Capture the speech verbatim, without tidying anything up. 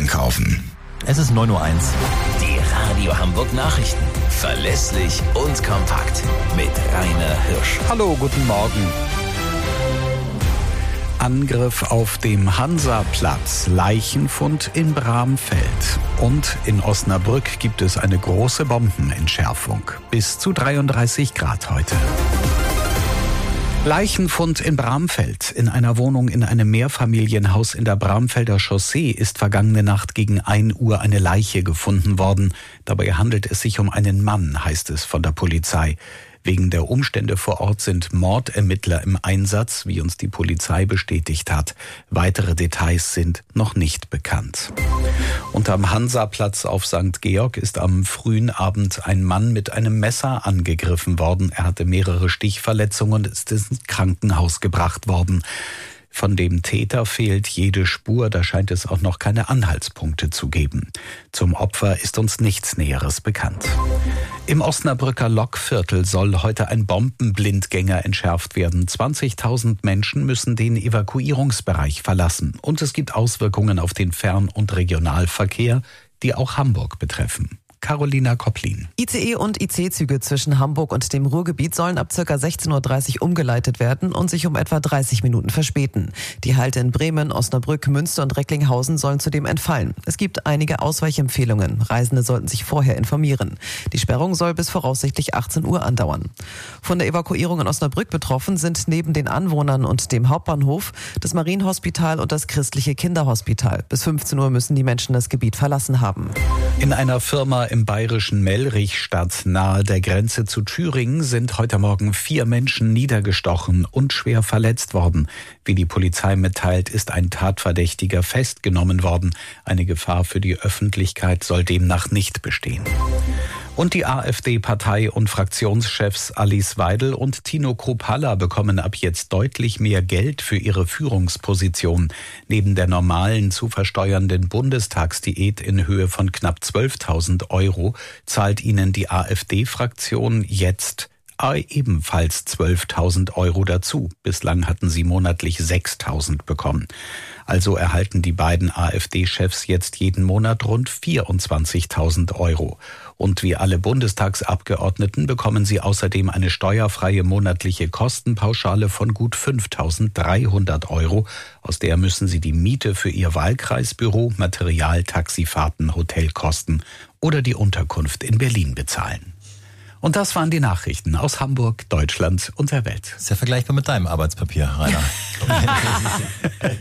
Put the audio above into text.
einkaufen. Es ist neun Uhr eins. Die Radio Hamburg Nachrichten. Verlässlich und kompakt. Mit Rainer Hirsch. Hallo, guten Morgen. Angriff auf dem Hansaplatz, Leichenfund in Bramfeld. Und in Osnabrück gibt es eine große Bombenentschärfung. Bis zu dreiunddreißig Grad heute. Leichenfund in Bramfeld. In einer Wohnung in einem Mehrfamilienhaus in der Bramfelder Chaussee ist vergangene Nacht gegen ein Uhr eine Leiche gefunden worden. Dabei handelt es sich um einen Mann, heißt es von der Polizei. Wegen der Umstände vor Ort sind Mordermittler im Einsatz, wie uns die Polizei bestätigt hat. Weitere Details sind noch nicht bekannt. Und am Hansaplatz auf Sankt Georg ist am frühen Abend ein Mann mit einem Messer angegriffen worden. Er hatte mehrere Stichverletzungen und ist ins Krankenhaus gebracht worden. Von dem Täter fehlt jede Spur, da scheint es auch noch keine Anhaltspunkte zu geben. Zum Opfer ist uns nichts Näheres bekannt. Im Osnabrücker Lokviertel soll heute ein Bombenblindgänger entschärft werden. zwanzigtausend Menschen müssen den Evakuierungsbereich verlassen. Und es gibt Auswirkungen auf den Fern- und Regionalverkehr, die auch Hamburg betreffen. Carolina Kopplin. I C E und I C-Züge zwischen Hamburg und dem Ruhrgebiet sollen ab ca. sechzehn Uhr dreißig umgeleitet werden und sich um etwa dreißig Minuten verspäten. Die Halte in Bremen, Osnabrück, Münster und Recklinghausen sollen zudem entfallen. Es gibt einige Ausweichempfehlungen. Reisende sollten sich vorher informieren. Die Sperrung soll bis voraussichtlich achtzehn Uhr andauern. Von der Evakuierung in Osnabrück betroffen sind neben den Anwohnern und dem Hauptbahnhof das Marienhospital und das christliche Kinderhospital. Bis fünfzehn Uhr müssen die Menschen das Gebiet verlassen haben. In einer Firma im bayerischen Mellrichstadt nahe der Grenze zu Thüringen sind heute Morgen vier Menschen niedergestochen und schwer verletzt worden. Wie die Polizei mitteilt, ist ein Tatverdächtiger festgenommen worden. Eine Gefahr für die Öffentlichkeit soll demnach nicht bestehen. Und die AfD-Partei- und Fraktionschefs Alice Weidel und Tino Kruppalla bekommen ab jetzt deutlich mehr Geld für ihre Führungsposition. Neben der normalen zu versteuernden Bundestagsdiät in Höhe von knapp zwölftausend Euro zahlt ihnen die AfD-Fraktion jetzt ebenfalls zwölftausend Euro dazu. Bislang hatten sie monatlich sechstausend bekommen. Also erhalten die beiden AfD-Chefs jetzt jeden Monat rund vierundzwanzigtausend Euro. Und wie alle Bundestagsabgeordneten bekommen sie außerdem eine steuerfreie monatliche Kostenpauschale von gut fünftausenddreihundert Euro. Aus der müssen sie die Miete für ihr Wahlkreisbüro, Material, Taxifahrten, Hotelkosten oder die Unterkunft in Berlin bezahlen. Und das waren die Nachrichten aus Hamburg, Deutschland und der Welt. Sehr vergleichbar mit deinem Arbeitspapier, Rainer.